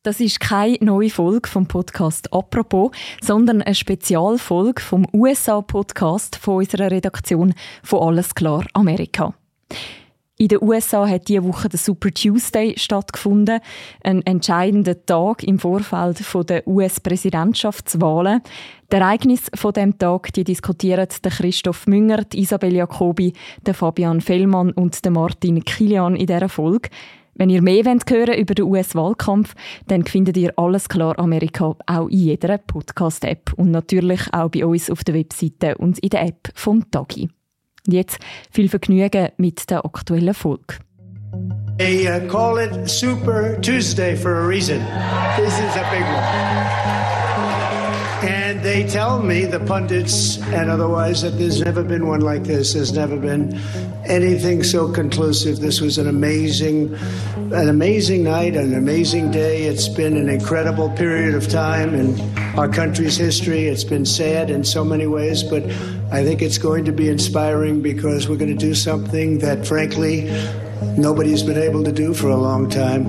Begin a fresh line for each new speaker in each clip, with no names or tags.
Das ist keine neue Folge vom Podcast «Apropos», sondern eine Spezialfolge vom USA-Podcast von unserer Redaktion von «Alles klar Amerika». In den USA hat diese Woche der Super Tuesday stattgefunden, ein entscheidender Tag im Vorfeld der US-Präsidentschaftswahlen. Die Ereignisse von diesem Tag die diskutieren der Christoph Münger, die Isabel Jacobi, der Fabian Fellmann und der Martin Kilian in dieser Folge. Wenn ihr mehr hören wollt über den US-Wahlkampf, dann findet ihr «Alles klar Amerika» auch in jeder Podcast-App und natürlich auch bei uns auf der Webseite und in der App vom Tagi. Und jetzt viel Vergnügen mit der aktuellen Folge.
They call it Super Tuesday for a reason. This is a big one. And they tell me, the pundits and otherwise, that there's never been one like this. There's never been anything so conclusive. This was an amazing night, an amazing day. It's been an incredible period of time in our country's history. It's been sad in so many ways, but I think it's going to be inspiring because we're going to do something that, frankly, nobody's been able to do for a long time.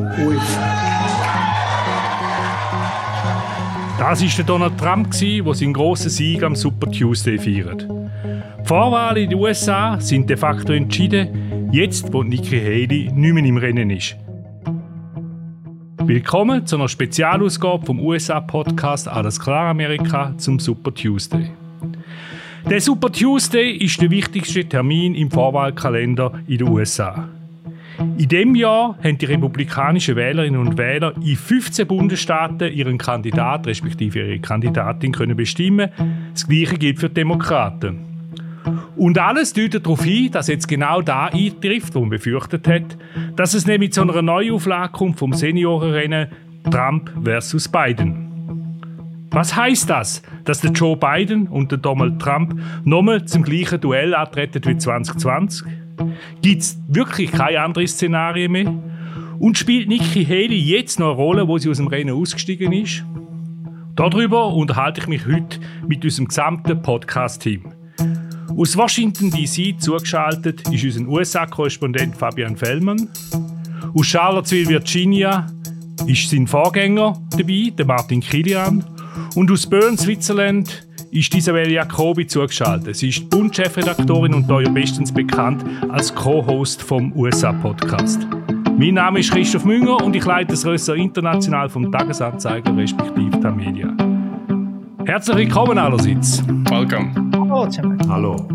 Das war der Donald Trump, der seinen grossen Sieg am Super Tuesday feiert. Die Vorwahlen in den USA sind de facto entschieden, jetzt wo Nikki Haley nicht mehr im Rennen ist. Willkommen zu einer Spezialausgabe vom USA-Podcast «Alles klar Amerika» zum Super Tuesday. Der Super Tuesday ist der wichtigste Termin im Vorwahlkalender in den USA. In diesem Jahr haben die republikanischen Wählerinnen und Wähler in 15 Bundesstaaten ihren Kandidat respektive ihre Kandidatin können bestimmen. Das Gleiche gilt für die Demokraten. Und alles deutet darauf hin, dass jetzt genau da eintrifft, wo man befürchtet hat, dass es nämlich zu einer Neuauflage kommt vom Seniorenrennen Trump versus Biden. Was heisst das? Dass der Joe Biden und der Donald Trump nochmal zum gleichen Duell antreten wie 2020? Gibt es wirklich keine anderen Szenarien mehr? Und spielt Nikki Haley jetzt noch eine Rolle, wo sie aus dem Rennen ausgestiegen ist? Darüber unterhalte ich mich heute mit unserem gesamten Podcast-Team. Aus Washington D.C. zugeschaltet ist unser USA-Korrespondent Fabian Fellmann. Aus Charlottesville, Virginia, ist sein Vorgänger dabei, der Martin Kilian. Und aus Bern, Switzerland, ist Isabel Jacobi zugeschaltet. Sie ist Bund-Chefredaktorin und hier bestens bekannt als Co-Host vom USA-Podcast. Mein Name ist Christoph Münger und ich leite das Ressort international vom Tagesanzeiger respektive Tamedia. Herzlich willkommen allerseits.
Welcome.
Hallo.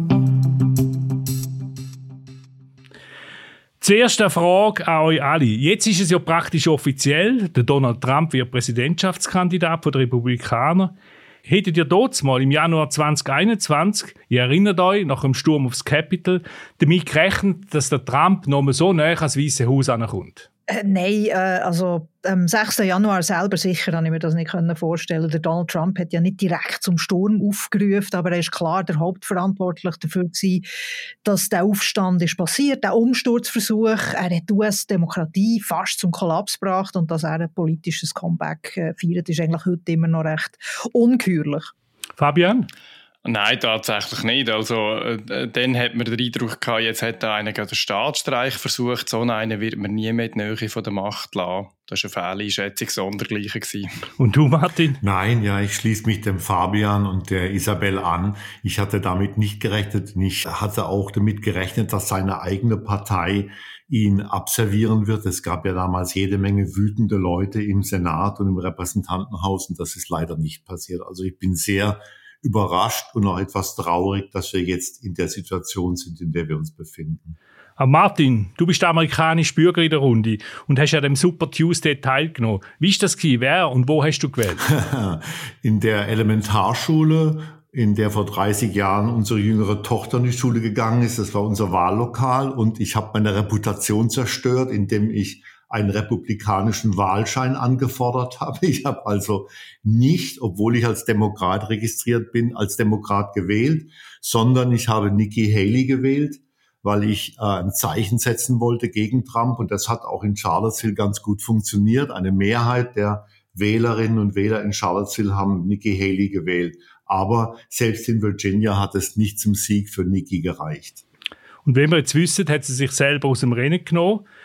Zuerst eine Frage an euch alle. Jetzt ist es ja praktisch offiziell, der Donald Trump wird Präsidentschaftskandidat der Republikaner. Hättet ihr dort mal im Januar 2021, ihr erinnert euch, nach dem Sturm aufs Capitol, damit gerechnet, dass der Trump noch mal so nahe ans Weiße Haus ankommt?
Nein, also am 6. Januar selber sicher habe ich mir das nicht vorstellen. Der Donald Trump hat ja nicht direkt zum Sturm aufgerufen, aber er ist klar der Hauptverantwortliche dafür gewesen, dass der Aufstand ist passiert, der Umsturzversuch. Er hat die US-Demokratie fast zum Kollaps gebracht und dass er ein politisches Comeback feiert, ist eigentlich heute immer noch recht ungeheuerlich.
Fabian?
Nein, tatsächlich nicht. Also, dann hat man den Eindruck gehabt, jetzt hat einer den Staatsstreich versucht. So einen wird man nie mehr in die Nähe von der Macht lassen. Das war eine Fehleinschätzung, sondergleichen.
Und du, Martin?
Nein, ja, ich schließe mich dem Fabian und der Isabel an. Ich hatte damit nicht gerechnet. Ich hatte auch damit gerechnet, dass seine eigene Partei ihn abservieren wird. Es gab ja damals jede Menge wütende Leute im Senat und im Repräsentantenhaus und das ist leider nicht passiert. Also ich bin sehr überrascht und auch etwas traurig, dass wir jetzt in der Situation sind, in der wir uns befinden.
Aber Martin, du bist der amerikanische Bürger in der Runde und hast an dem Super Tuesday teilgenommen. Wie war das gewesen? Wer und wo hast du gewählt?
In der Elementarschule, in der vor 30 Jahren unsere jüngere Tochter in die Schule gegangen ist. Das war unser Wahllokal und ich habe meine Reputation zerstört, indem ich einen republikanischen Wahlschein angefordert habe. Ich habe also nicht, obwohl ich als Demokrat registriert bin, als Demokrat gewählt, sondern ich habe Nikki Haley gewählt, weil ich ein Zeichen setzen wollte gegen Trump. Und das hat auch in Charlottesville ganz gut funktioniert. Eine Mehrheit der Wählerinnen und Wähler in Charlottesville haben Nikki Haley gewählt. Aber selbst in Virginia hat es nicht zum Sieg für Nikki gereicht.
Und wenn wir jetzt wissen, hat sie sich selber aus dem Rennen genommen.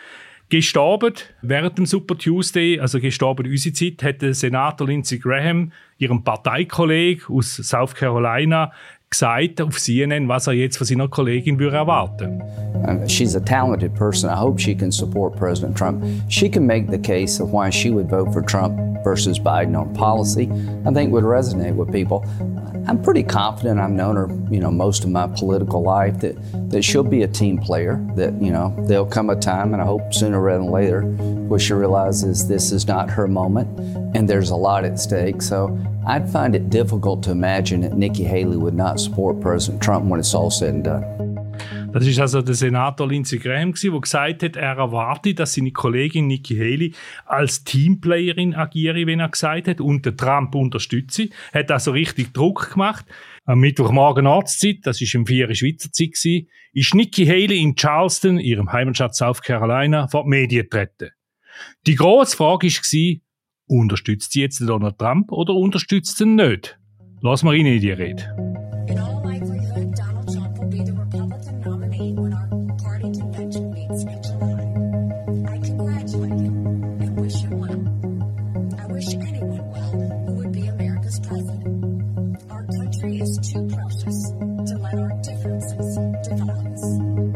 Gestorben während dem Super Tuesday, also gestorben unsere Zeit, hat der Senator Lindsey Graham, ihrem Parteikollegen aus South Carolina, gesagt auf CNN, was er jetzt von seiner Kollegin würde erwarten.
She's a talented person. I hope she can support President Trump. She can make the case of why she would vote for Trump versus Biden on policy. I think would resonate with people. I'm pretty confident. I've known her, most of my political life that she'll be a team player. That there'll come a time, and I hope sooner rather than later, where she realizes this is not her moment, and there's a lot at stake. So I'd find it difficult to imagine that Nikki Haley would not support President Trump when it's all said and done.
Das ist also der Senator Lindsey Graham, der gesagt hat, er erwartet, dass seine Kollegin Nikki Haley als Teamplayerin agiere, wenn er gesagt hat, und den Trump unterstütze. Hat also richtig Druck gemacht. Am Mittwochmorgen Ortszeit, das war um 4 Uhr Schweizer Zeit, ist Nikki Haley in Charleston, ihrem Heimatstadt South Carolina, vor die Medien getreten. Die grosse Frage war, unterstützt sie jetzt Donald Trump oder unterstützt sie ihn nicht? Lassen wir rein in die Rede.
In all likelihood, Donald Trump will be the Republican nominee when our party convention meets in July. I congratulate him and wish him well. I wish anyone well who would be America's president. Our country is too precious to let our differences divide us.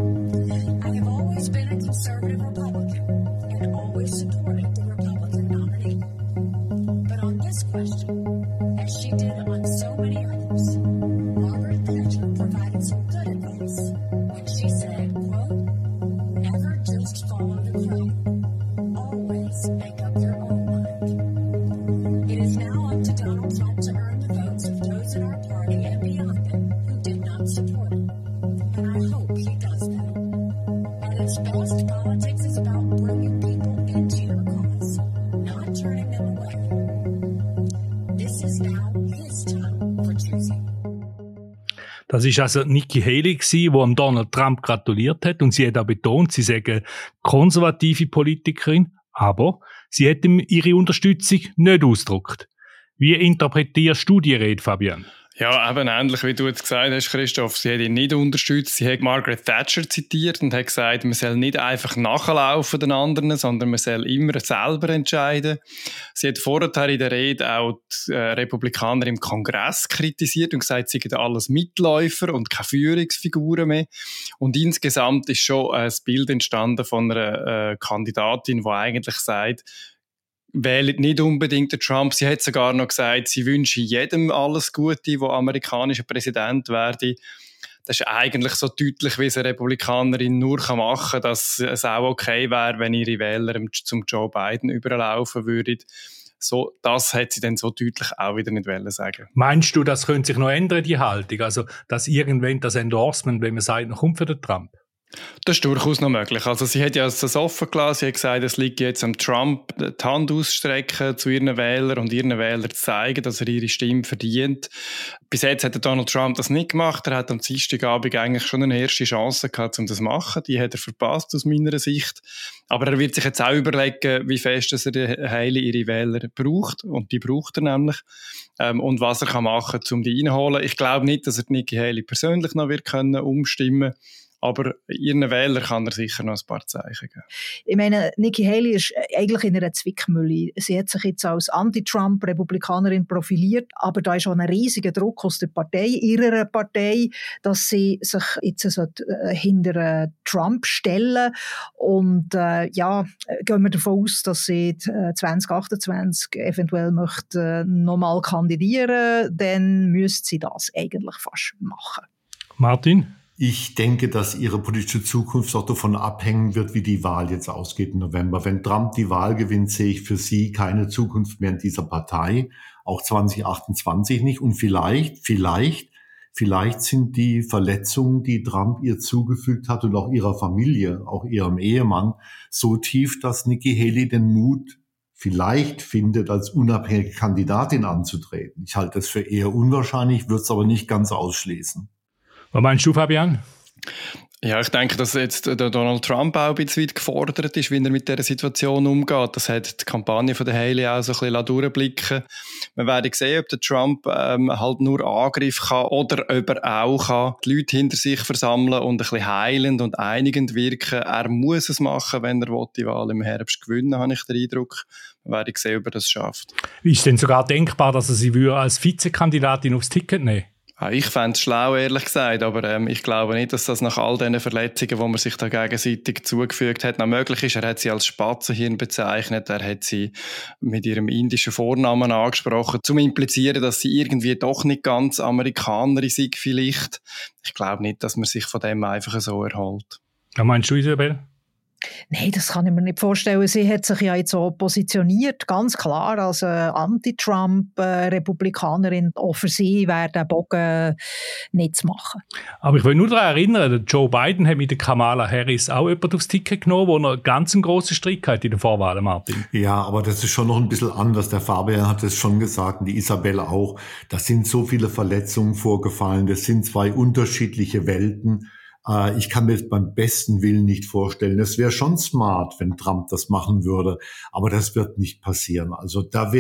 I have always been a conservative Republican and always supported the Republican nominee. But on this question, as she did on so many others, Margaret Thatcher provided some good advice when she said, quote, never just follow the crowd. Always make up your own mind. It is now up to Donald Trump to earn the votes of those in our party and beyond them who did not support him. And I hope he does that. At its best, politics is about bringing people into your cause, not turning them away. This is now his time for choosing.
Das war also Nikki Haley, die Donald Trump gratuliert hat. Und sie hat auch betont, sie sei eine konservative Politikerin, aber sie hat ihm ihre Unterstützung nicht ausgedrückt. Wie interpretierst du die Rede, Fabian?
Ja, eben ähnlich wie du jetzt gesagt hast, Christoph, sie hat ihn nicht unterstützt. Sie hat Margaret Thatcher zitiert und hat gesagt, man soll nicht einfach nachlaufen den anderen, sondern man soll immer selber entscheiden. Sie hat vorher in der Rede auch die Republikaner im Kongress kritisiert und gesagt, sie seien alles Mitläufer und keine Führungsfiguren mehr. Und insgesamt ist schon ein Bild entstanden von einer Kandidatin, die eigentlich sagt, wählt nicht unbedingt den Trump. Sie hat sogar noch gesagt, sie wünsche jedem alles Gute, der amerikanischer Präsident werde. Das ist eigentlich so deutlich, wie es eine Republikanerin nur machen kann, dass es auch okay wäre, wenn ihre Wähler zum Joe Biden überlaufen würden. So, das hat sie dann so deutlich auch wieder nicht sagen.
Meinst du, das könnte sich noch ändern, die Haltung? Also, dass irgendwann das Endorsement, wenn man sagt, noch kommt für den Trump?
Das ist durchaus noch möglich. Also sie hat ja das offen gelassen. Sie hat gesagt, es liegt jetzt am Trump, die Hand auszustrecken zu ihren Wählern und ihren Wählern zu zeigen, dass er ihre Stimme verdient. Bis jetzt hat Donald Trump das nicht gemacht. Er hat am Dienstagabend eigentlich schon eine erste Chance gehabt, um das zu machen. Die hat er verpasst, aus meiner Sicht. Aber er wird sich jetzt auch überlegen, wie fest dass er Haley ihre Wähler braucht. Und die braucht er nämlich. Und was er machen kann, um die einzuholen. Ich glaube nicht, dass er Nikki Haley persönlich noch wird umstimmen können. Aber ihren Wählern kann er sicher noch ein paar Zeichen geben.
Ich meine, Nikki Haley ist eigentlich in einer Zwickmühle. Sie hat sich jetzt als Anti-Trump-Republikanerin profiliert, aber da ist auch ein riesiger Druck aus der Partei, ihrer Partei, dass sie sich jetzt hinter Trump stellen. Und gehen wir davon aus, dass sie 2028 eventuell möchte nochmal kandidieren, dann müsste sie das eigentlich fast machen.
Martin?
Ich denke, dass ihre politische Zukunft auch davon abhängen wird, wie die Wahl jetzt ausgeht im November. Wenn Trump die Wahl gewinnt, sehe ich für sie keine Zukunft mehr in dieser Partei, auch 2028 nicht. Und vielleicht sind die Verletzungen, die Trump ihr zugefügt hat und auch ihrer Familie, auch ihrem Ehemann, so tief, dass Nikki Haley den Mut vielleicht findet, als unabhängige Kandidatin anzutreten. Ich halte das für eher unwahrscheinlich, würde es aber nicht ganz ausschließen.
Was meinst du, Fabian?
Ja, ich denke, dass jetzt der Donald Trump auch ein bisschen weit gefordert ist, wie er mit dieser Situation umgeht. Das hat die Kampagne von der Haley auch so ein bisschen durchblicken. Wir werden sehen, ob der Trump halt nur Angriff kann oder ob er auch kann die Leute hinter sich versammeln und ein bisschen heilend und einigend wirken. Er muss es machen, wenn er die Wahl im Herbst gewinnen will, habe ich den Eindruck. Wir werden sehen, ob er das schafft.
Ist denn sogar denkbar, dass er sie als Vizekandidatin aufs Ticket nehmen würde?
Ich fände es schlau, ehrlich gesagt, aber ich glaube nicht, dass das nach all diesen Verletzungen, die man sich da gegenseitig zugefügt hat, noch möglich ist. Er hat sie als Spatzenhirn bezeichnet, er hat sie mit ihrem indischen Vornamen angesprochen, zum implizieren, dass sie irgendwie doch nicht ganz Amerikanerin sind vielleicht. Ich glaube nicht, dass man sich von dem einfach so erholt.
Was meinst du, Isabel?
Nein, das kann ich mir nicht vorstellen. Sie hat sich ja jetzt so positioniert, ganz klar als Anti-Trump-Republikanerin. Auch für sie wäre der Bogen nicht zu machen.
Aber ich will nur daran erinnern, der Joe Biden hat mit der Kamala Harris auch jemand aufs Ticket genommen, wo er ganz einen grossen Streit hatte in der Vorwahl, Martin.
Ja, aber das ist schon noch ein bisschen anders. Der Fabian hat es schon gesagt und die Isabelle auch. Da sind so viele Verletzungen vorgefallen. Das sind zwei unterschiedliche Welten. Ich kann mir das beim besten Willen nicht vorstellen. Es wäre schon smart, wenn Trump das machen würde, aber das wird nicht passieren. Also das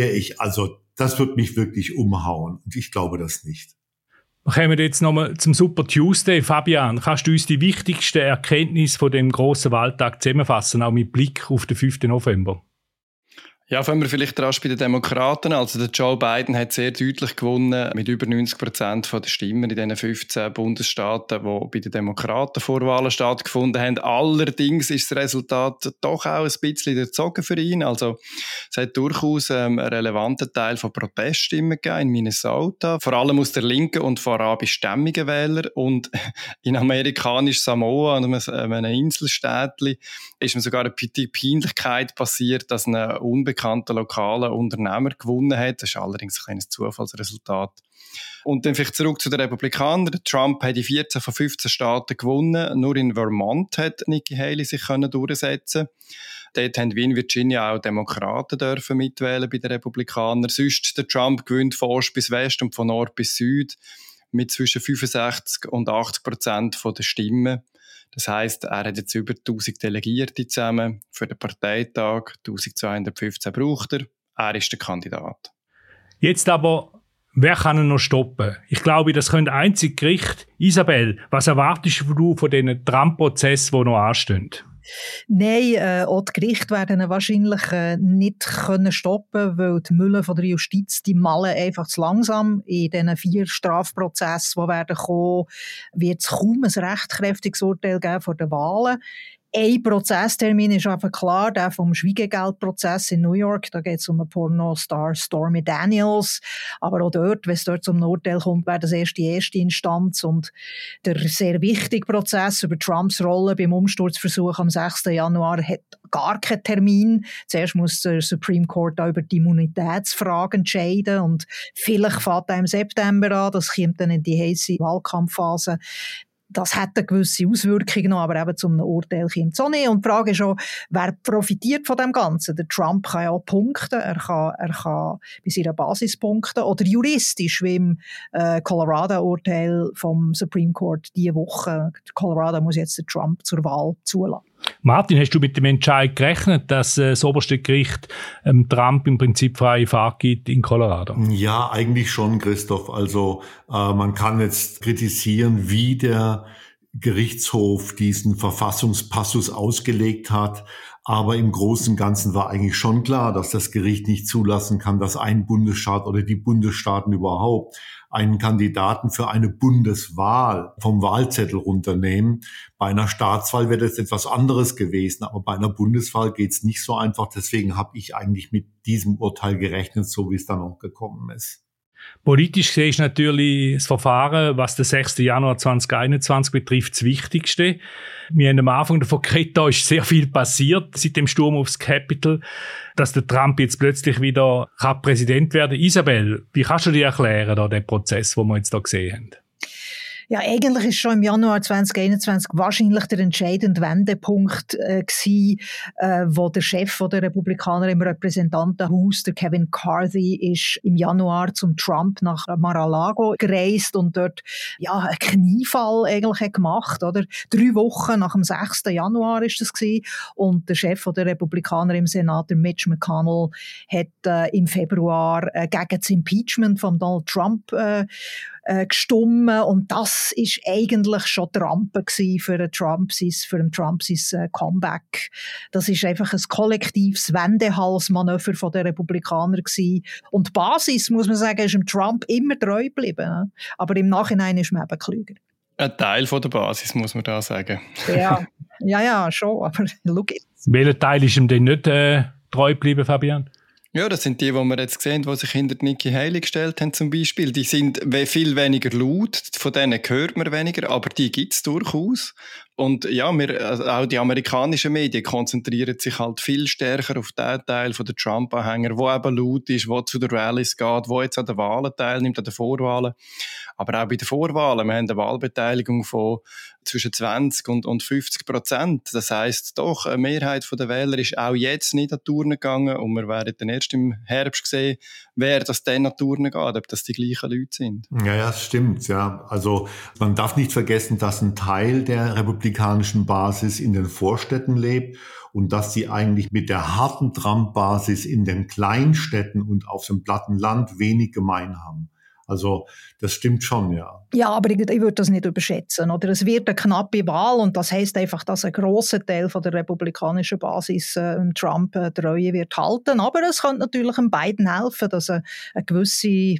wird mich wirklich umhauen und ich glaube das nicht.
Wir kommen jetzt nochmal zum Super Tuesday. Fabian, kannst du uns die wichtigsten Erkenntnisse von dem grossen Wahltag zusammenfassen, auch mit Blick auf den 5. November?
Ja, fangen wir vielleicht rasch bei den Demokraten. Also der Joe Biden hat sehr deutlich gewonnen mit über 90% der Stimmen in diesen 15 Bundesstaaten, die bei den Demokraten Vorwahlen stattgefunden haben. Allerdings ist das Resultat doch auch ein bisschen erzogen für ihn. Also es hat durchaus einen relevanten Teil von Proteststimmen gegeben in Minnesota, vor allem aus der linken und von arabischstämmigen Wählern. Und in amerikanisch Samoa, einem Inselstädtchen, ist mir sogar eine Peinlichkeit passiert, dass ein unbekannter lokaler Unternehmer gewonnen hat. Das ist allerdings ein kleines Zufallsresultat. Und dann vielleicht zurück zu den Republikanern. Trump hat in 14 von 15 Staaten gewonnen. Nur in Vermont hat Nikki Haley sich durchsetzen. Dort haben wie in Virginia auch Demokraten dürfen mitwählen bei den Republikanern. Sonst der Trump gewinnt von Ost bis West und von Nord bis Süd mit zwischen 65% und 80% der Stimmen. Das heisst, er hat jetzt über 1000 Delegierte zusammen für den Parteitag. 1215 braucht er. Er ist der Kandidat.
Jetzt aber, wer kann ihn noch stoppen? Ich glaube, das könnte einzig Gericht. Isabel, was erwartest du von diesen Trump-Prozessen, die noch anstehen?
Nein, auch die Gerichte werden ihn wahrscheinlich nicht stoppen können, weil die Mühlen von der Justiz, die malen einfach zu langsam. In diesen 4 Strafprozessen, die werden kommen, wird es kaum ein rechtskräftiges Urteil geben vor den Wahlen. Ein Prozesstermin ist einfach klar, der vom Schwiegegeldprozess in New York. Da geht es um einen Pornostar Stormy Daniels. Aber auch dort, wenn es dort zum Urteil kommt, wäre das erst die erste Instanz. Und der sehr wichtige Prozess über Trumps Rolle beim Umsturzversuch am 6. Januar hat gar keinen Termin. Zuerst muss der Supreme Court auch über die Immunitätsfrage entscheiden. Und vielleicht fängt er im September an. Das kommt dann in die heiße Wahlkampfphase. Das hat eine gewisse Auswirkung noch, aber eben zum Urteil kommt es auch nicht. Und die Frage ist auch, wer profitiert von dem Ganzen? Der Trump kann ja auch punkten, er kann bei seiner Basis punkten oder juristisch, wie im Colorado-Urteil vom Supreme Court diese Woche. Colorado muss jetzt den Trump zur Wahl zulassen.
Martin, hast du mit dem Entscheid gerechnet, dass das oberste Gericht Trump im Prinzip freie Fahrt gibt in Colorado?
Ja, eigentlich schon, Christoph. Also man kann jetzt kritisieren, wie der Gerichtshof diesen Verfassungspassus ausgelegt hat. Aber im Großen und Ganzen war eigentlich schon klar, dass das Gericht nicht zulassen kann, dass ein Bundesstaat oder die Bundesstaaten überhaupt einen Kandidaten für eine Bundeswahl vom Wahlzettel runternehmen. Bei einer Staatswahl wäre das etwas anderes gewesen, aber bei einer Bundeswahl geht es nicht so einfach. Deswegen habe ich eigentlich mit diesem Urteil gerechnet, so wie es dann auch gekommen ist.
Politisch gesehen ist natürlich das Verfahren, was den 6. Januar 2021 betrifft, das Wichtigste. Wir haben am Anfang davon geredet, da ist sehr viel passiert seit dem Sturm aufs Capitol, dass der Trump jetzt plötzlich wieder Präsident werden kann. Isabel, wie kannst du dir erklären, den Prozess, den wir jetzt hier gesehen haben?
Ja, eigentlich ist schon im Januar 2021 wahrscheinlich der entscheidende Wendepunkt gewesen, wo der Chef der Republikaner im Repräsentantenhaus, der Kevin McCarthy, ist im Januar zum Trump nach Mar-a-Lago gereist und dort einen Kniefall eigentlich hat gemacht, oder? 3 Wochen nach dem 6. Januar ist das gewesen. Und der Chef der Republikaner im Senat, der Mitch McConnell, hat im Februar gegen das Impeachment von Donald Trump gestimmt, und das ist eigentlich schon die Rampe für den Trump sein Comeback. Das ist einfach ein kollektives Wendehalsmanöver von den Republikanern gewesen. Und die Basis, muss man sagen, ist dem Trump immer treu geblieben. Aber im Nachhinein ist man eben klüger.
Ein Teil von der Basis, muss man da sagen.
Ja, schon, aber schau jetzt.
Welcher Teil ist ihm denn nicht treu geblieben, Fabian?
Ja, das sind die wir jetzt sehen, die sich hinter Nikki Haley gestellt haben zum Beispiel. Die sind viel weniger laut, von denen hört man weniger, aber die gibt es durchaus. Und ja, auch die amerikanischen Medien konzentrieren sich halt viel stärker auf den Teil der Trump-Anhänger, der eben laut ist, der zu den Rallyes geht, der jetzt an den Wahlen teilnimmt, an den Vorwahlen. Aber auch bei den Vorwahlen, wir haben eine Wahlbeteiligung von zwischen 20% und 50%. Das heisst doch, eine Mehrheit der Wähler ist auch jetzt nicht an die Urne gegangen, und wir werden dann erst im Herbst sehen, wer das dann an die Urne geht, ob das die gleichen Leute sind.
Ja, das stimmt, ja. Also man darf nicht vergessen, dass ein Teil der republikanischen Basis in den Vorstädten lebt und dass sie eigentlich mit der harten Trump-Basis in den Kleinstädten und auf dem platten Land wenig gemein haben. Also das stimmt schon, ja.
Ja, aber ich würde das nicht überschätzen. Oder? Es wird eine knappe Wahl, und das heisst einfach, dass ein grosser Teil von der republikanischen Basis Trump Treue wird halten. Aber es könnte natürlich beiden helfen, dass eine gewisse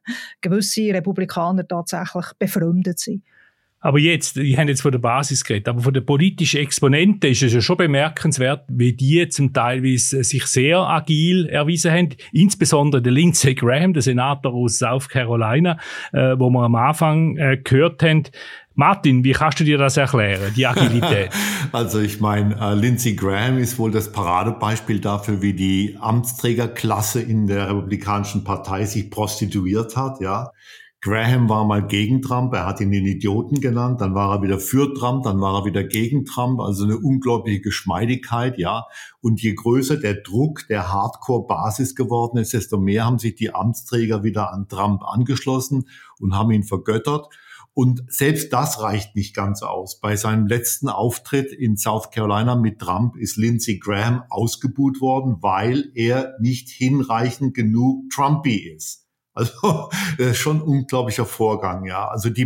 Republikaner tatsächlich befreundet sind.
Aber jetzt, ich habe jetzt von der Basis geredet, aber von den politischen Exponenten ist es ja schon bemerkenswert, wie die zum Teil sich sehr agil erwiesen haben. Insbesondere der Lindsey Graham, der Senator aus South Carolina, wo wir am Anfang gehört haben. Martin, wie kannst du dir das erklären, die Agilität?
Also ich meine, Lindsey Graham ist wohl das Paradebeispiel dafür, wie die Amtsträgerklasse in der Republikanischen Partei sich prostituiert hat, ja. Graham war mal gegen Trump, er hat ihn den Idioten genannt, dann war er wieder für Trump, dann war er wieder gegen Trump, also eine unglaubliche Geschmeidigkeit, ja. Und je größer der Druck der Hardcore-Basis geworden ist, desto mehr haben sich die Amtsträger wieder an Trump angeschlossen und haben ihn vergöttert. Und selbst das reicht nicht ganz aus. Bei seinem letzten Auftritt in South Carolina mit Trump ist Lindsey Graham ausgebuht worden, weil er nicht hinreichend genug Trumpy ist. Also das ist schon ein unglaublicher Vorgang, ja. Also die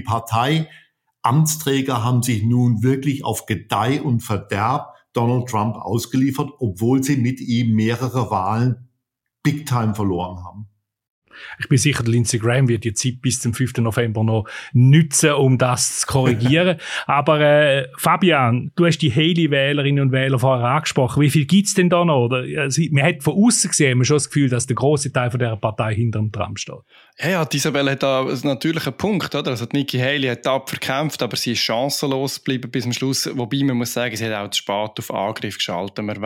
Partei-Amtsträger haben sich nun wirklich auf Gedeih und Verderb Donald Trump ausgeliefert, obwohl sie mit ihm mehrere Wahlen big time verloren haben.
Ich bin sicher, Lindsey Graham wird die Zeit bis zum 5. November noch nutzen, um das zu korrigieren. Aber Fabian, du hast die Haley-Wählerinnen und Wähler vorher angesprochen. Wie viel gibt's denn da noch? Oder? Also, man hat von außen gesehen schon das Gefühl, dass der grosse Teil von dieser Partei hinter dem Trump steht.
Ja, Isabel hat da natürlich einen Punkt, oder? Also Nikki Haley hat tapfer gekämpft, aber sie ist chancenlos geblieben bis zum Schluss. Wobei man muss sagen, sie hat auch zu spät auf Angriff geschaltet. Man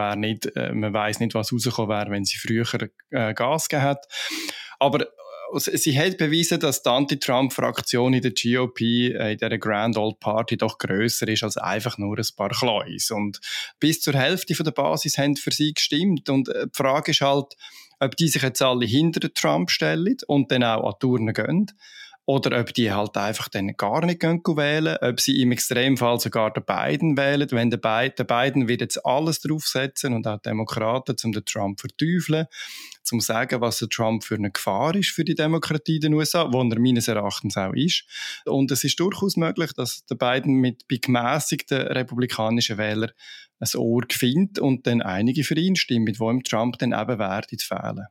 weiss nicht, was rausgekommen wäre, wenn sie früher Gas gegeben hat. Aber sie hat bewiesen, dass die Anti-Trump-Fraktion in der GOP, in dieser Grand Old Party, doch grösser ist als einfach nur ein paar Kleus. Und bis zur Hälfte von der Basis haben für sie gestimmt. Und die Frage ist halt, ob die sich jetzt alle hinter Trump stellen und dann auch an die Urne gehen. Oder ob die halt einfach dann gar nicht wählen, ob sie im Extremfall sogar den Biden wählen. Wenn der Biden wird jetzt alles draufsetzen und auch die Demokraten, um den Trump zu verteufeln, zum zu sagen, was der Trump für eine Gefahr ist für die Demokratie in den USA, wo er meines Erachtens auch ist. Und es ist durchaus möglich, dass der Biden bei gemässigten republikanischen Wählern ein Ohr findet und dann einige für ihn stimmen, wo ihm Trump dann eben werden fehlen.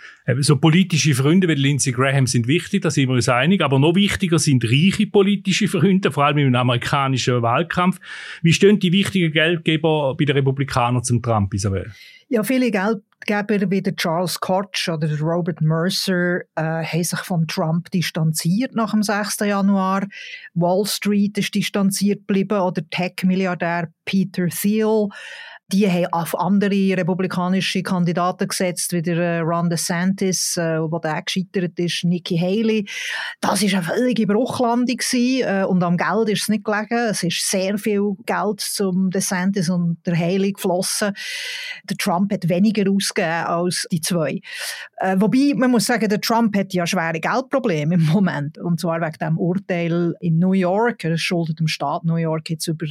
So politische Freunde wie Lindsey Graham sind wichtig, da sind wir uns einig, aber noch wichtiger sind reiche politische Freunde, vor allem im amerikanischen Wahlkampf. Wie stehen die wichtigen Geldgeber bei den Republikanern zum Trump, Isabel?
Ja, viele Geldgeber wie der Charles Koch oder der Robert Mercer haben sich von Trump distanziert nach dem 6. Januar. Wall Street ist distanziert geblieben oder Tech-Milliardär Peter Thiel. Die haben auf andere republikanische Kandidaten gesetzt, wie der Ron DeSantis, wo der gescheitert ist, Nikki Haley. Das war eine völlige Bruchlandung und am Geld ist es nicht gelegen. Es ist sehr viel Geld zum DeSantis und der Haley geflossen. Der Trump hat weniger ausgegeben als die zwei. Wobei, man muss sagen, der Trump hat ja schwere Geldprobleme im Moment. Und zwar wegen dem Urteil in New York. Er schuldet dem Staat New York jetzt über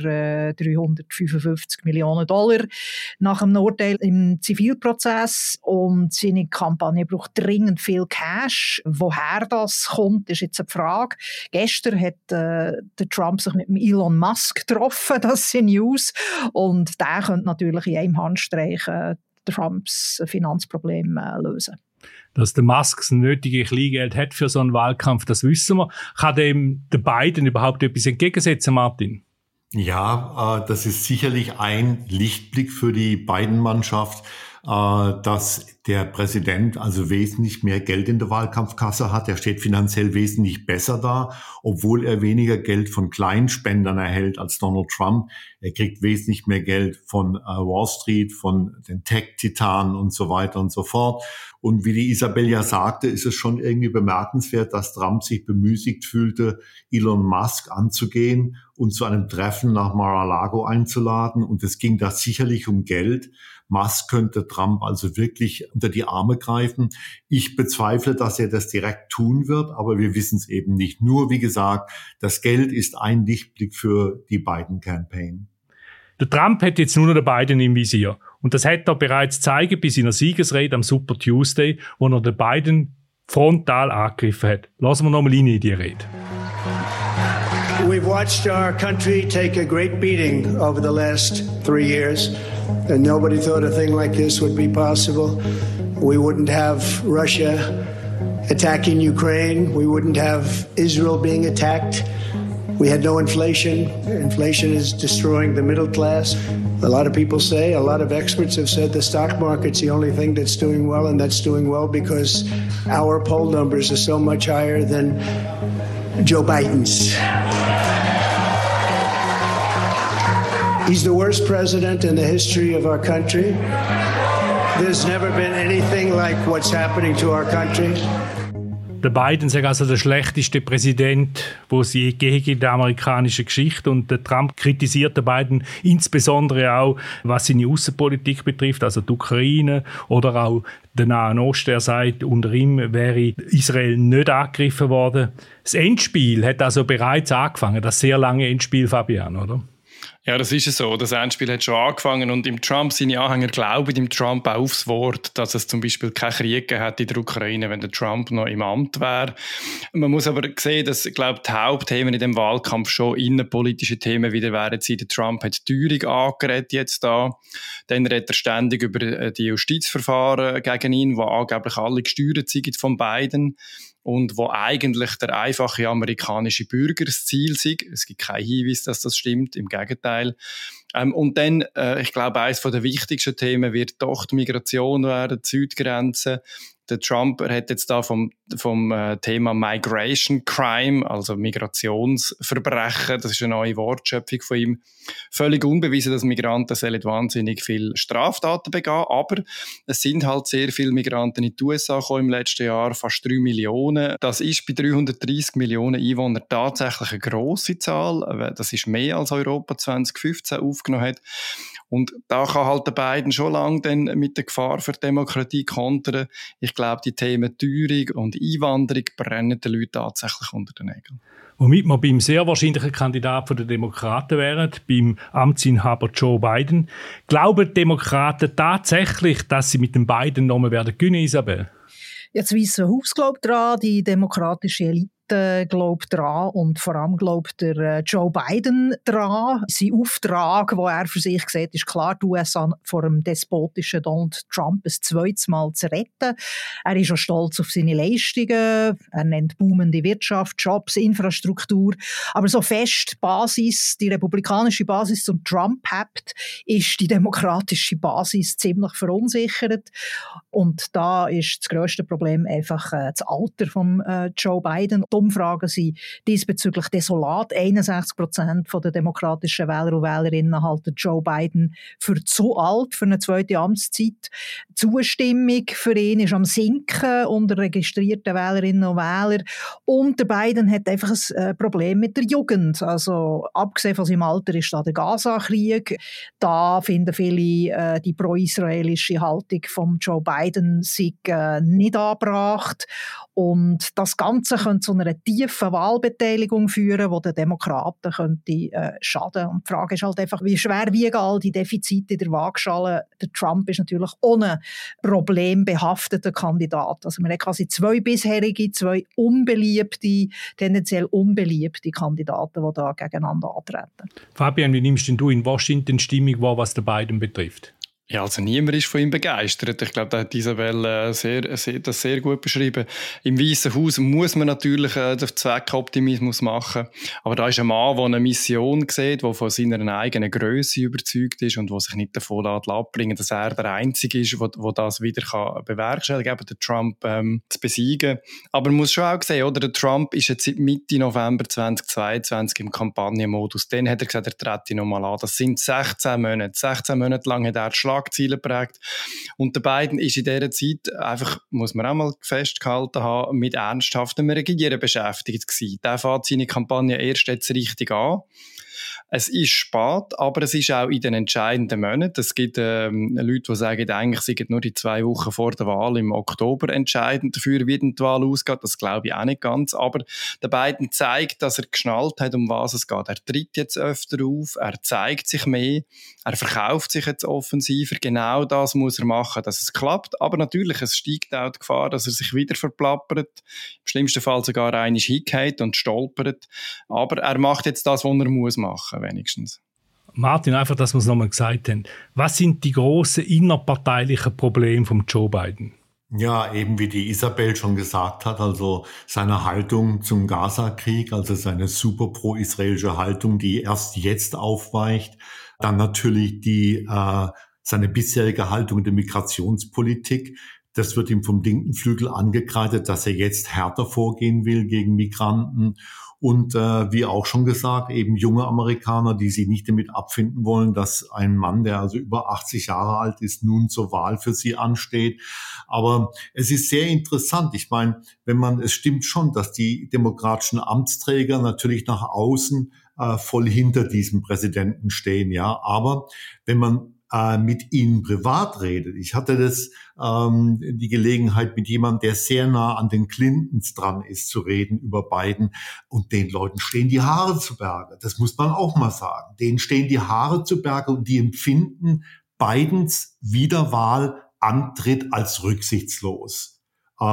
$355 Millionen nach dem Urteil im Zivilprozess. Und seine Kampagne braucht dringend viel Cash. Woher das kommt, ist jetzt eine Frage. Gestern hat der Trump sich mit Elon Musk getroffen, das ist News. Und der könnte natürlich in einem Handstreich Trumps Finanzproblem lösen.
Dass der Musk das nötige Kleingeld hat für so einen Wahlkampf, das wissen wir. Kann dem der Biden überhaupt etwas entgegensetzen, Martin?
Ja, das ist sicherlich ein Lichtblick für die Biden-Mannschaft, dass der Präsident also wesentlich mehr Geld in der Wahlkampfkasse hat. Er steht finanziell wesentlich besser da, obwohl er weniger Geld von Kleinspendern erhält als Donald Trump. Er kriegt wesentlich mehr Geld von Wall Street, von den Tech-Titanen und so weiter und so fort. Und wie die Isabel ja sagte, ist es schon irgendwie bemerkenswert, dass Trump sich bemüßigt fühlte, Elon Musk anzugehen und zu einem Treffen nach Mar-a-Lago einzuladen. Und es ging da sicherlich um Geld. Musk könnte Trump also wirklich unter die Arme greifen. Ich bezweifle, dass er das direkt tun wird, aber wir wissen es eben nicht. Nur, wie gesagt, das Geld ist ein Lichtblick für die Biden-Campaign.
Der Trump hat jetzt nur noch den Biden im Visier. Und das hat er bereits gezeigt bei seiner Siegesrede am Super Tuesday, wo er den Biden frontal angegriffen hat. Lassen wir noch mal rein in die Rede.
We've watched our country take a great beating over the last 3 years, and nobody thought a thing like this would be possible. We wouldn't have Russia attacking Ukraine. We wouldn't have Israel being attacked. We had no inflation. Inflation is destroying the middle class. A lot of people say, a lot of experts have said the stock market's the only thing that's doing well, and that's doing well because our poll numbers are so much higher than Joe Biden's. He's the worst president in the history of our country. There's never been anything like what's happening to our country.
Der Biden ist also der schlechteste Präsident, den es je gegeben in der amerikanischen Geschichte. Und der Trump kritisiert den Biden insbesondere auch, was seine Außenpolitik betrifft, also die Ukraine oder auch den Nahen Osten. Er sagt, unter ihm wäre Israel nicht angegriffen worden. Das Endspiel hat also bereits angefangen, das sehr lange Endspiel, Fabian, oder?
Ja, das ist es so. Das Endspiel hat schon angefangen und im Trump, seine Anhänger glauben dem Trump auch aufs Wort, dass es zum Beispiel keinen Krieg gegeben hätte in der Ukraine, wenn der Trump noch im Amt wäre. Man muss aber sehen, dass, glaube ich, die Hauptthemen in dem Wahlkampf schon innenpolitische Themen wieder wären. Der Trump hat die Teuerung angeredet jetzt da. Dann redet er ständig über die Justizverfahren gegen ihn, wo angeblich alle gesteuert sind von Biden. Und wo eigentlich der einfache amerikanische Bürger das Ziel sei. Es gibt keinen Hinweis, dass das stimmt, im Gegenteil. Und dann, ich glaube, eines der wichtigsten Themen wird doch die Migration werden, die Südgrenze. Der Trump hat jetzt da vom Thema Migration Crime, also Migrationsverbrechen, das ist eine neue Wortschöpfung von ihm, völlig unbewiesen, dass Migranten wahnsinnig viele Straftaten begehen, aber es sind halt sehr viele Migranten in die USA gekommen im letzten Jahr, fast 3 Millionen. Das ist bei 330 Millionen Einwohnern tatsächlich eine grosse Zahl. Das ist mehr als Europa 2015 aufgenommen hat. Und da kann halt der Biden schon lange dann mit der Gefahr für die Demokratie kontern. Ich glaube, die Themen Teuerung und Einwanderung brennen den Leuten tatsächlich unter den Nägeln.
Womit wir beim sehr wahrscheinlichen Kandidaten der Demokraten wären, beim Amtsinhaber Joe Biden. Glauben die Demokraten tatsächlich, dass sie mit dem Biden nochmal werden gewinnen, Isabel?
Jetzt Weiße Haus glaubt daran, die demokratische Elite glaubt daran und vor allem glaubt der Joe Biden daran. Sein Auftrag, den er für sich sieht, ist klar, die USA vor dem despotischen Donald Trump ein zweites Mal zu retten. Er ist schon stolz auf seine Leistungen. Er nennt boomende Wirtschaft, Jobs, Infrastruktur. Aber so fest die republikanische Basis zum Trump hat, ist die demokratische Basis ziemlich verunsichert. Und da ist das grösste Problem einfach das Alter von Joe Biden. Die Umfragen sind diesbezüglich desolat. 61% der demokratischen Wähler und Wählerinnen halten Joe Biden für zu alt für eine zweite Amtszeit. Die Zustimmung für ihn ist am Sinken unter registrierten Wählerinnen und Wählern. Und der Biden hat einfach ein Problem mit der Jugend. Also abgesehen von seinem Alter ist da der Gaza-Krieg. Da finden viele die pro-israelische Haltung von Joe Biden sei nicht angebracht. Und das Ganze könnte zu einer tiefen Wahlbeteiligung führen, die den Demokraten könnte schaden. Und die Frage ist halt einfach, wie schwer wiegen all die Defizite in der Waagschale. Der Trump ist natürlich ohne problembehafteter Kandidat. Also man hat quasi zwei bisherige, zwei unbeliebte, tendenziell unbeliebte Kandidaten, die da gegeneinander antreten.
Fabian, wie nimmst denn du in Washington die Stimmung wahr, was den Biden betrifft?
Ja, also niemand ist von ihm begeistert. Ich glaube, da hat Isabel das sehr gut beschrieben. Im Weißen Haus muss man natürlich den Zweckoptimismus machen. Aber da ist ein Mann, der eine Mission sieht, der von seiner eigenen Grösse überzeugt ist und der sich nicht davon abbringen lässt, dass er der Einzige ist, der das wieder bewerkstelligen kann, den Trump zu besiegen. Aber man muss schon auch sehen, oder? Der Trump ist jetzt seit Mitte November 2022 im Kampagnenmodus. Dann hat er gesagt, er trete nochmal an. Das sind 16 Monate. 16 Monate lang hat er Schlagzeilen geprägt. Und der Biden ist in dieser Zeit einfach, muss man auch mal festgehalten haben, mit ernsthaftem Regieren beschäftigt gewesen. Der fängt seine Kampagne erst jetzt richtig an. Es ist spät, aber es ist auch in den entscheidenden Monaten. Es gibt Leute, die sagen, eigentlich sind nur die 2 Wochen vor der Wahl im Oktober entscheidend dafür, wie die Wahl ausgeht. Das glaube ich auch nicht ganz. Aber der Biden zeigt, dass er geschnallt hat, um was es geht. Er tritt jetzt öfter auf, er zeigt sich mehr, er verkauft sich jetzt offensiver. Genau das muss er machen, dass es klappt. Aber natürlich, es steigt auch die Gefahr, dass er sich wieder verplappert. Im schlimmsten Fall sogar einmal hingeht und stolpert. Aber er macht jetzt das, was er muss machen, wenigstens.
Martin, einfach, dass wir es nochmal gesagt haben. Was sind die grossen innerparteilichen Probleme von Joe Biden?
Ja, eben wie die Isabel schon gesagt hat, also seine Haltung zum Gaza-Krieg, also seine super pro-israelische Haltung, die erst jetzt aufweicht. Dann natürlich seine bisherige Haltung in der Migrationspolitik. Das wird ihm vom linken Flügel angekreidet, dass er jetzt härter vorgehen will gegen Migranten. Und wie auch schon gesagt, eben junge Amerikaner, die sich nicht damit abfinden wollen, dass ein Mann, der also über 80 Jahre alt ist, nun zur Wahl für sie ansteht. Aber es ist sehr interessant. Ich meine, es stimmt schon, dass die demokratischen Amtsträger natürlich nach außen voll hinter diesem Präsidenten stehen, ja. Aber wenn man mit ihnen privat redet. Ich hatte die Gelegenheit, mit jemandem, der sehr nah an den Clintons dran ist, zu reden über Biden. Und den Leuten stehen die Haare zu Berge. Das muss man auch mal sagen. Denen stehen die Haare zu Berge und die empfinden Bidens Wiederwahlantritt als rücksichtslos.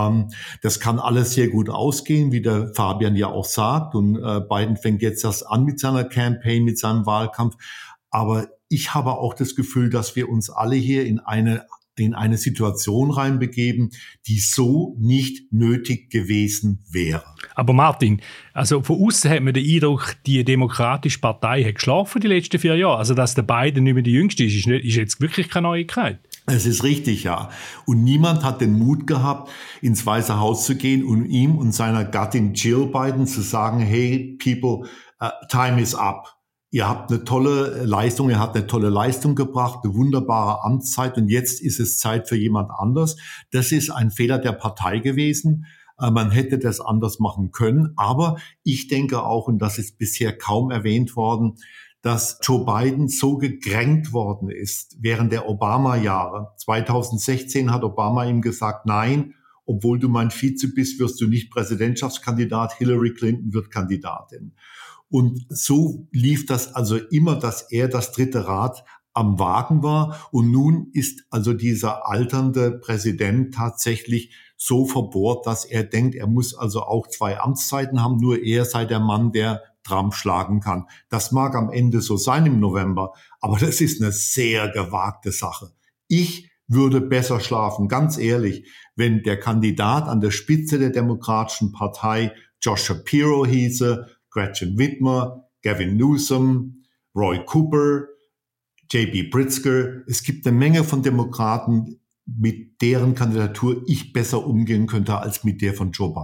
Das kann alles sehr gut ausgehen, wie der Fabian ja auch sagt. Und Biden fängt jetzt erst an mit seiner Campaign, mit seinem Wahlkampf. Aber ich habe auch das Gefühl, dass wir uns alle hier in eine Situation reinbegeben, die so nicht nötig gewesen wäre.
Aber Martin, also von außen hat man den Eindruck, die Demokratische Partei hat geschlafen die letzten 4 Jahre. Also dass der Biden nicht mehr die Jüngste ist jetzt wirklich keine Neuigkeit.
Es ist richtig, ja. Und niemand hat den Mut gehabt, ins Weiße Haus zu gehen und ihm und seiner Gattin Jill Biden zu sagen, hey, people, time is up. Er hat eine tolle Leistung gebracht, eine wunderbare Amtszeit und jetzt ist es Zeit für jemand anders. Das ist ein Fehler der Partei gewesen. Man hätte das anders machen können. Aber ich denke auch, und das ist bisher kaum erwähnt worden, dass Joe Biden so gekränkt worden ist während der Obama-Jahre. 2016 hat Obama ihm gesagt, nein, obwohl du mein Vize bist, wirst du nicht Präsidentschaftskandidat. Hillary Clinton wird Kandidatin. Und so lief das also immer, dass er das dritte Rad am Wagen war. Und nun ist also dieser alternde Präsident tatsächlich so verbohrt, dass er denkt, er muss also auch 2 Amtszeiten haben. Nur er sei der Mann, der Trump schlagen kann. Das mag am Ende so sein im November, aber das ist eine sehr gewagte Sache. Ich würde besser schlafen, ganz ehrlich, wenn der Kandidat an der Spitze der Demokratischen Partei Josh Shapiro hieße, Gretchen Whitmer, Gavin Newsom, Roy Cooper, J.B. Pritzker. Es gibt eine Menge von Demokraten, mit deren Kandidatur ich besser umgehen könnte als mit der von Joe Biden.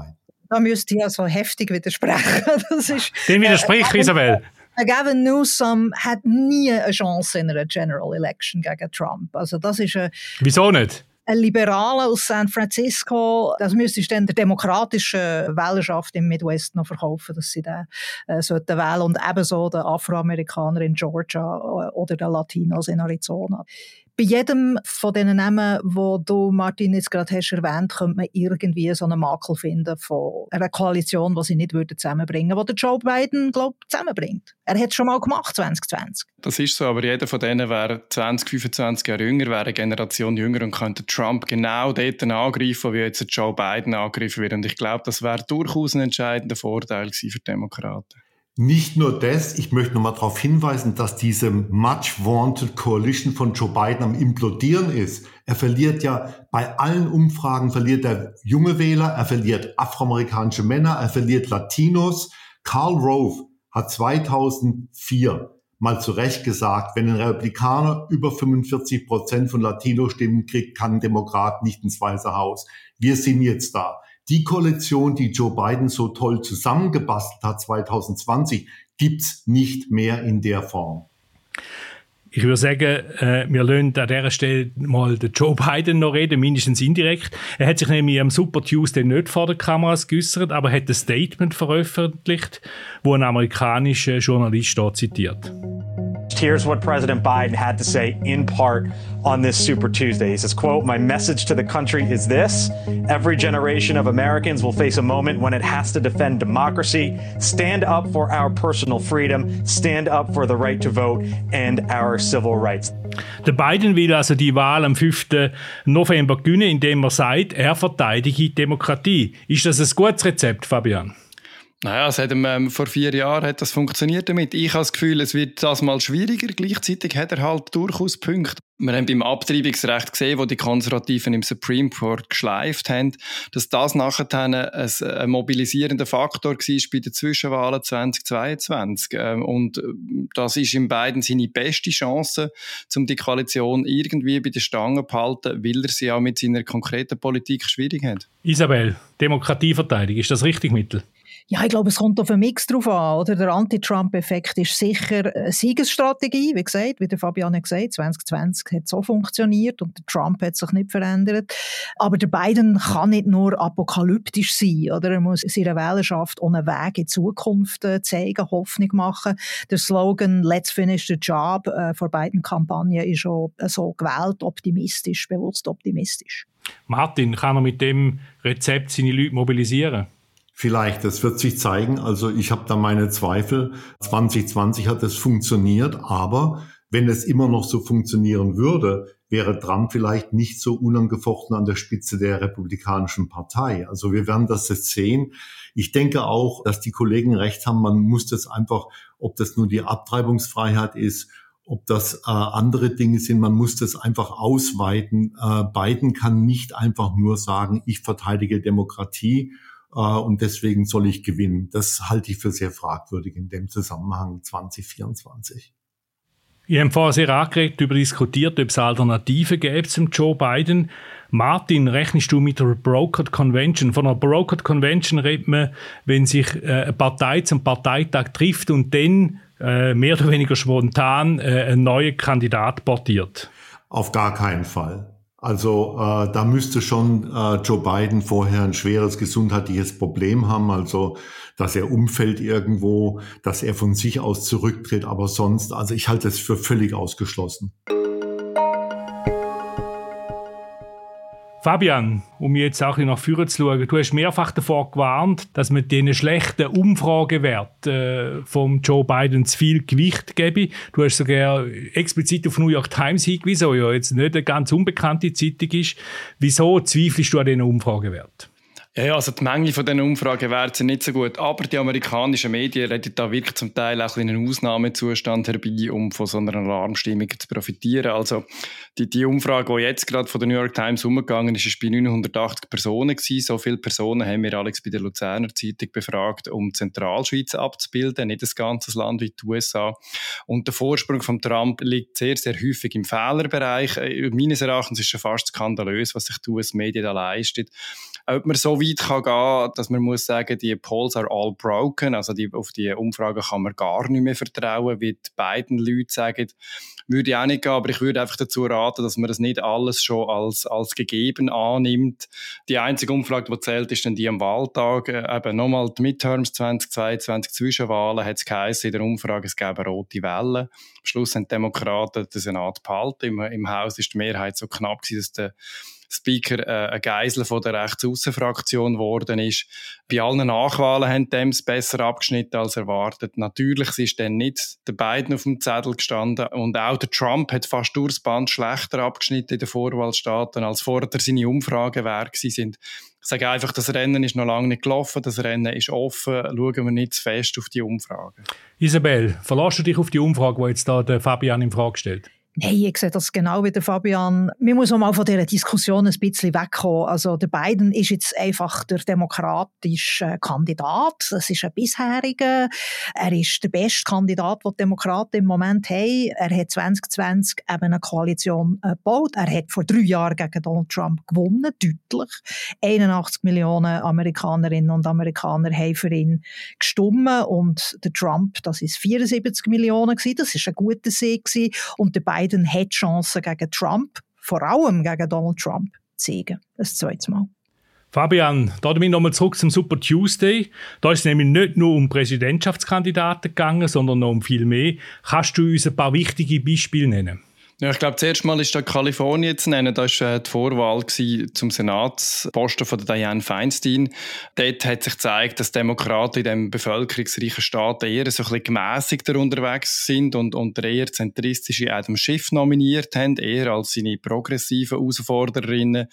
Da müsste ich also heftig widersprechen. Das ist,
Dem widerspricht Isabel.
Gavin Newsom hat nie eine Chance in einer General Election gegen Trump. Also das ist
Wieso nicht?
ein Liberaler aus San Francisco, das müsstest du dann der demokratischen Wählerschaft im Midwest noch verkaufen, dass sie den sollten wählen und ebenso den Afroamerikaner in Georgia oder den Latinos in Arizona. Bei jedem von diesen Namen, die du, Martin, jetzt gerade hast erwähnt, könnte man irgendwie so einen Makel finden von einer Koalition, die sie nicht zusammenbringen würden, die Joe Biden, glaube ich, zusammenbringt. Er hat es schon mal gemacht, 2020.
Das ist so, aber jeder von denen wäre 20, 25 Jahre jünger, wäre eine Generation jünger und könnte Trump genau dort angreifen, wie jetzt Joe Biden angegriffen wird. Und ich glaube, das wäre durchaus ein entscheidender Vorteil für die Demokraten.
Nicht nur das, ich möchte nochmal darauf hinweisen, dass diese much-vaunted Coalition von Joe Biden am Implodieren ist. Er verliert ja bei allen Umfragen, verliert er junge Wähler, er verliert afroamerikanische Männer, er verliert Latinos. Karl Rove hat 2004 mal zu Recht gesagt, wenn ein Republikaner über 45% von Latino-Stimmen kriegt, kann ein Demokrat nicht ins Weiße Haus. Wir sind jetzt da. Die Koalition, die Joe Biden so toll zusammengebastelt hat 2020, gibt's nicht mehr in der Form.
Ich würde sagen, wir lassen an dieser Stelle mal den Joe Biden noch reden, mindestens indirekt. Er hat sich nämlich am Super Tuesday nicht vor den Kameras geäußert, aber hat ein Statement veröffentlicht, wo ein amerikanischer Journalist dort zitiert.
Here's what President Biden had to say in part on this Super Tuesday. He says, quote, "My message to the country is this. Every generation of Americans will face a moment when it has to defend democracy, stand up for our personal freedom, stand up for the right to vote and our civil rights."
Der Biden will also die Wahl am 5. November gewinnen, indem er sagt, er verteidige die Demokratie. Ist das ein gutes Rezept, Fabian?
Naja, es hat vor 4 Jahren hat das funktioniert damit. Ich habe das Gefühl, es wird das mal schwieriger. Gleichzeitig hat er halt durchaus Punkte. Wir haben beim Abtreibungsrecht gesehen, wo die Konservativen im Supreme Court geschleift haben, dass das nachher ein mobilisierender Faktor war bei den Zwischenwahlen 2022. Und das ist in Biden seine beste Chance, um die Koalition irgendwie bei der Stange zu behalten, weil er sie auch mit seiner konkreten Politik schwierig hat.
Isabel, Demokratieverteidigung, ist das richtig Mittel?
Ja, ich glaube, es kommt auf einen Mix drauf an. Oder? Der Anti-Trump-Effekt ist sicher eine Siegesstrategie. Wie gesagt, wie der Fabian hat gesagt, 2020 hat so funktioniert und der Trump hat sich nicht verändert. Aber der Biden kann nicht nur apokalyptisch sein. Oder? Er muss seiner Wählerschaft ohne Weg in die Zukunft zeigen, Hoffnung machen. Der Slogan «Let's finish the job» vor beiden Kampagnen ist schon so gewählt, optimistisch, bewusst optimistisch.
Martin, kann er mit dem Rezept seine Leute mobilisieren?
Vielleicht, das wird sich zeigen. Also ich habe da meine Zweifel. 2020 hat es funktioniert, aber wenn es immer noch so funktionieren würde, wäre Trump vielleicht nicht so unangefochten an der Spitze der Republikanischen Partei. Also wir werden das jetzt sehen. Ich denke auch, dass die Kollegen recht haben, man muss das einfach, ob das nur die Abtreibungsfreiheit ist, ob das andere Dinge sind, man muss das einfach ausweiten. Biden kann nicht einfach nur sagen, ich verteidige Demokratie, und deswegen soll ich gewinnen. Das halte ich für sehr fragwürdig in dem Zusammenhang 2024.
Wir haben vorher sehr angeregt darüber diskutiert, ob es Alternativen gäbe zum Joe Biden. Martin, rechnest du mit einer Brokered Convention? Von einer Brokered Convention redet man, wenn sich eine Partei zum Parteitag trifft und dann mehr oder weniger spontan einen neuen Kandidat portiert.
Auf gar keinen Fall. Also da müsste schon Joe Biden vorher ein schweres gesundheitliches Problem haben, also dass er umfällt irgendwo, dass er von sich aus zurücktritt, aber sonst, also ich halte es für völlig ausgeschlossen.
Fabian, um jetzt auch nach vorne zu schauen, du hast mehrfach davor gewarnt, dass man diesen schlechten Umfragewert vom Joe Biden zu viel Gewicht gebe. Du hast sogar explizit auf New York Times hingewiesen, die ja jetzt nicht eine ganz unbekannte Zeitung ist. Wieso zweifelst du an diesen Umfragewert?
Ja, also die Menge von diesen Umfragewerte sind nicht so gut. Aber die amerikanischen Medien reden da wirklich zum Teil auch in einen Ausnahmezustand herbei, um von so einer Alarmstimmung zu profitieren. Also die Umfrage, die jetzt gerade von der New York Times umgegangen ist, war bei 980 Personen gewesen. So viele Personen haben wir Alex bei der Luzerner Zeitung befragt, um die Zentralschweiz abzubilden, nicht das ganze Land wie die USA. Und der Vorsprung von Trump liegt sehr, sehr häufig im Fehlerbereich. Meines Erachtens ist es schon fast skandalös, was sich die US-Medien da leistet. Ob man so weit kann gehen, dass man muss sagen, die Polls are all broken, also auf die Umfragen kann man gar nicht mehr vertrauen, wie die beiden Leute sagen, würde ich auch nicht gehen, aber ich würde einfach dazu raten, dass man das nicht alles schon als gegeben annimmt. Die einzige Umfrage, die zählt, ist dann die am Wahltag. Eben nochmal die Midterms 2022, Zwischenwahlen, hat es geheißen in der Umfrage, es gäbe rote Wellen. Am Schluss haben die Demokraten den Senat behalten. Im Haus ist die Mehrheit so knapp gewesen, dass der Speaker ein Geisel von der Rechtsaussenfraktion geworden ist. Bei allen Nachwahlen haben die Dems besser abgeschnitten als erwartet. Natürlich ist dann nicht der Biden auf dem Zettel gestanden und auch der Trump hat fast durchs Band schlechter abgeschnitten in den Vorwahlstaaten, als vorher seine Umfragewerte sind. Ich sage einfach, das Rennen ist noch lange nicht gelaufen, das Rennen ist offen, schauen wir nicht zu fest auf die Umfrage.
Isabel, verlässt du dich auf die Umfrage, die jetzt da der Fabian in Frage stellt?
Nein, ich sehe das genau wie der Fabian. Man muss auch mal von dieser Diskussion ein bisschen wegkommen. Also der Biden ist jetzt einfach der demokratische Kandidat. Das ist ein bisheriger. Er ist der beste Kandidat, den die Demokraten im Moment haben. Er hat 2020 eben eine Koalition gebaut. Er hat vor 3 Jahren gegen Donald Trump gewonnen, deutlich. 81 Millionen Amerikanerinnen und Amerikaner haben für ihn gestimmt. Und der Trump, das ist 74 Millionen gewesen. Das ist ein guter Sieg gewesen. Und der Biden hat Chancen gegen Trump, vor allem gegen Donald Trump, zu siegen. Das zweite Mal.
Fabian, damit nochmal zurück zum Super Tuesday. Da ist es nämlich nicht nur um Präsidentschaftskandidaten gegangen, sondern noch um viel mehr. Kannst du uns ein paar wichtige Beispiele nennen?
Ja, ich glaube, zuerst mal ist da Kalifornien zu nennen. Da war die Vorwahl zum Senatsposten von Dianne Feinstein. Dort hat sich gezeigt, dass Demokraten in diesem bevölkerungsreichen Staat eher so ein bisschen gemässigter unterwegs sind und der eher zentristische Adam Schiff nominiert haben, eher als seine progressiven Herausfordererinnen.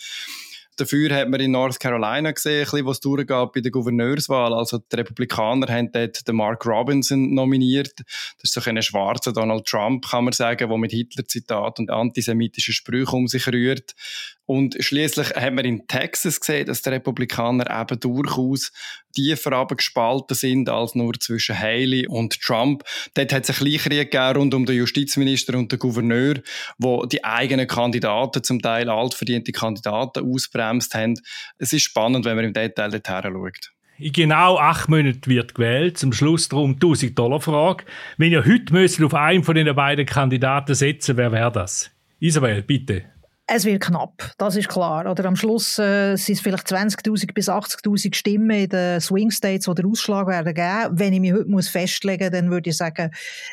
Dafür hat man in North Carolina gesehen, was durchgeht bei der Gouverneurswahl. Also die Republikaner haben dort den Mark Robinson nominiert. Das ist so ein schwarzer Donald Trump, kann man sagen, der mit Hitler-Zitat und antisemitischen Sprüchen um sich rührt. Und schliesslich haben wir in Texas gesehen, dass die Republikaner eben durchaus tiefer abgespalten sind als nur zwischen Haley und Trump. Dort hat es einen Kleinkrieg gegeben rund um den Justizminister und den Gouverneur, wo die eigenen Kandidaten, zum Teil altverdiente Kandidaten, ausbremst haben. Es ist spannend, wenn man im Detail dorthin schaut.
In genau 8 Monaten wird gewählt. Zum Schluss darum die $1.000-Frage. Wenn ihr heute auf einen von den beiden Kandidaten setzen, wer wäre das? Isabel, bitte.
Es wird knapp, das ist klar. Oder am Schluss sind es vielleicht 20'000 bis 80'000 Stimmen in den Swing States, die den Ausschlag werden geben. Wenn ich mich heute festlegen muss, dann würde ich sagen,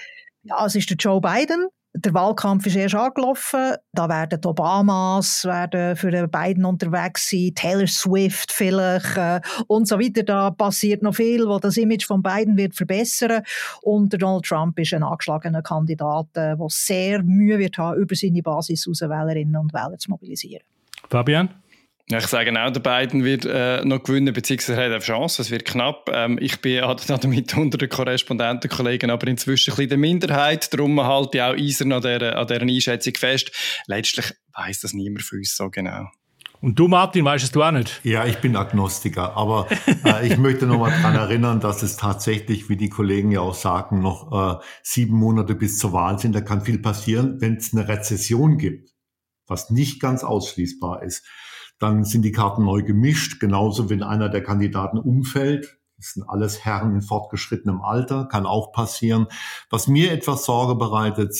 ja, es ist der Joe Biden. Der Wahlkampf ist erst angelaufen. Da werden die Obamas für den Biden unterwegs sein, Taylor Swift vielleicht und so weiter. Da passiert noch viel, was das Image von Biden wird verbessern. Und der Donald Trump ist ein angeschlagener Kandidat, der sehr Mühe wird haben, über seine Basis aus Wählerinnen und Wähler zu mobilisieren.
Fabian?
Ja, ich sage auch, der Biden wird noch gewinnen, beziehungsweise hat eine Chance. Es wird knapp. Ich bin damit unter den Korrespondentenkollegen aber inzwischen ein bisschen der Minderheit. Darum halte ich auch eisern an dieser Einschätzung fest. Letztlich weiss das niemand für uns so genau.
Und du, Martin, weißt es du auch nicht?
Ja, ich bin Agnostiker, aber ich möchte noch mal daran erinnern, dass es tatsächlich, wie die Kollegen ja auch sagen, noch 7 Monate bis zur Wahl sind. Da kann viel passieren, wenn es eine Rezession gibt, was nicht ganz ausschließbar ist. Dann sind die Karten neu gemischt, genauso wenn einer der Kandidaten umfällt. Das sind alles Herren in fortgeschrittenem Alter, kann auch passieren. Was mir etwas Sorge bereitet,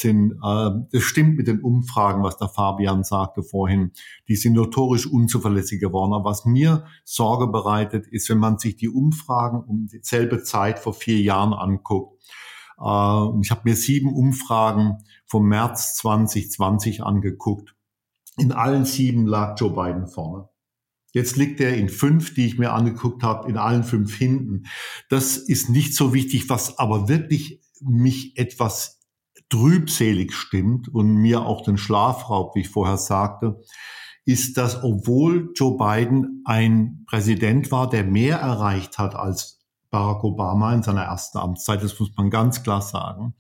das stimmt mit den Umfragen, was der Fabian sagte vorhin, die sind notorisch unzuverlässig geworden. Aber was mir Sorge bereitet, ist, wenn man sich die Umfragen um dieselbe Zeit vor 4 Jahren anguckt. Ich habe mir 7 Umfragen vom März 2020 angeguckt. In allen 7 lag Joe Biden vorne. Jetzt liegt er in 5, die ich mir angeguckt habe, in allen 5 hinten. Das ist nicht so wichtig, was aber wirklich mich etwas trübselig stimmt und mir auch den Schlaf raubt, wie ich vorher sagte, ist, dass obwohl Joe Biden ein Präsident war, der mehr erreicht hat als Barack Obama in seiner ersten Amtszeit, das muss man ganz klar sagen,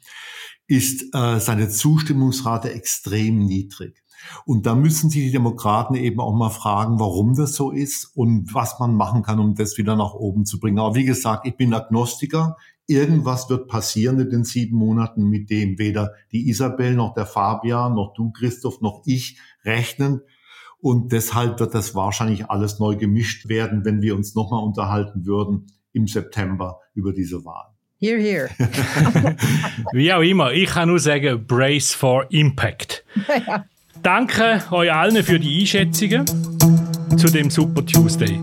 ist seine Zustimmungsrate extrem niedrig. Und da müssen sich die Demokraten eben auch mal fragen, warum das so ist und was man machen kann, um das wieder nach oben zu bringen. Aber wie gesagt, ich bin Agnostiker. Irgendwas wird passieren in den 7 Monaten, mit dem weder die Isabel noch der Fabian noch du, Christoph, noch ich rechnen. Und deshalb wird das wahrscheinlich alles neu gemischt werden, wenn wir uns nochmal unterhalten würden im September über diese Wahl.
Hear, hear.
Wie auch immer, ich kann nur sagen, brace for impact.
Ja.
Danke euch allen für die Einschätzungen zu dem Super Tuesday.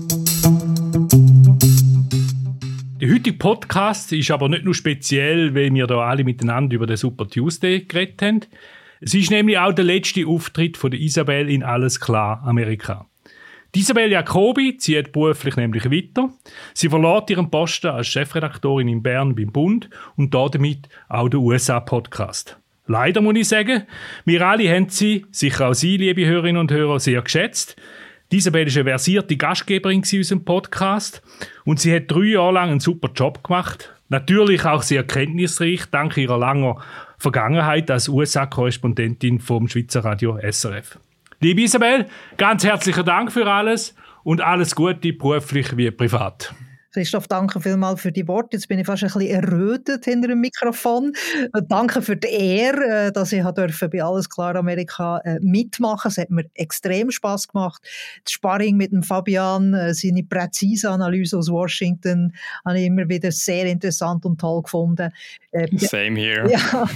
Der heutige Podcast ist aber nicht nur speziell, weil wir da alle miteinander über den Super Tuesday geredet haben. Es ist nämlich auch der letzte Auftritt von der Isabel in Alles klar Amerika. Die Isabel Jacobi zieht beruflich nämlich weiter. Sie verlässt ihren Posten als Chefredaktorin in Bern beim Bund und damit auch den USA-Podcast. Leider muss ich sagen, wir alle haben sie, sicher auch Sie, liebe Hörerinnen und Hörer, sehr geschätzt. Die Isabel war eine versierte Gastgeberin in unserem Podcast und sie hat 3 Jahre lang einen super Job gemacht. Natürlich auch sehr kenntnisreich, dank ihrer langen Vergangenheit als USA-Korrespondentin vom Schweizer Radio SRF. Liebe Isabel, ganz herzlichen Dank für alles und alles Gute, beruflich wie privat.
Christoph, danke vielmals für die Worte. Jetzt bin ich fast ein bisschen errötet hinter dem Mikrofon. Danke für die Ehre, dass ich bei Alles klar Amerika mitmachen durfte. Es hat mir extrem Spass gemacht. Das Sparring mit dem Fabian, seine präzise Analyse aus Washington, habe ich immer wieder sehr interessant und toll gefunden.
Same here.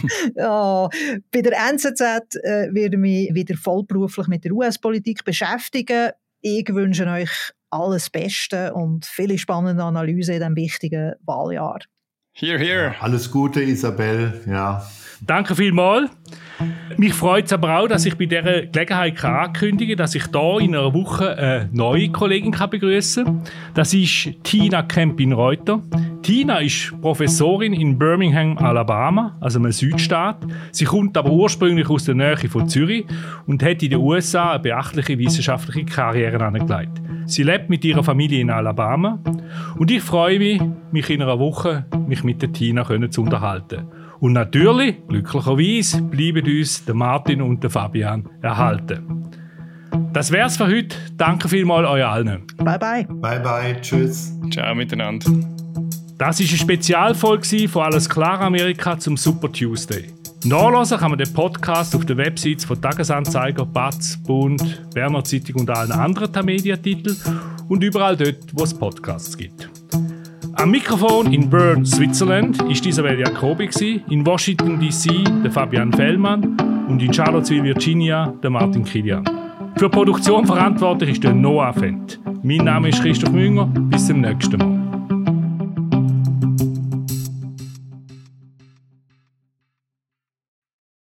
Ja, bei der NZZ werde ich mich wieder vollberuflich mit der US-Politik beschäftigen. Ich wünsche euch alles Beste und viele spannende Analyse in diesem wichtigen Wahljahr.
Hear, hear.
Ja, alles Gute, Isabel. Ja.
Danke vielmals. Mich freut es aber auch, dass ich bei dieser Gelegenheit ankündigen kann, dass ich hier in einer Woche eine neue Kollegin begrüßen kann. Das ist Tina Kempin-Reuter. Tina ist Professorin in Birmingham, Alabama, also einem Südstaat. Sie kommt aber ursprünglich aus der Nähe von Zürich und hat in den USA eine beachtliche wissenschaftliche Karriere angelegt. Sie lebt mit ihrer Familie in Alabama und ich freue mich in einer Woche mit der Tina zu unterhalten. Und natürlich, glücklicherweise, bleiben uns der Martin und der Fabian erhalten. Das wär's für heute. Danke vielmals euch allen.
Bye bye.
Bye bye, tschüss.
Ciao miteinander.
Das war eine Spezialfolge von Alles klar Amerika zum Super Tuesday. Nachlesen kann man den Podcast auf den Websites von Tagesanzeiger, BATZ, Bund, Berner Zeitung und allen anderen Tamedia-Titeln und überall dort, wo es Podcasts gibt. Am Mikrofon in Bern, Switzerland, war Isabel Jacobi, in Washington D.C. der Fabian Fellmann und in Charlottesville, Virginia, der Martin Kilian. Für die Produktion verantwortlich ist der Noah Fendt. Mein Name ist Christoph Münger. Bis zum nächsten Mal.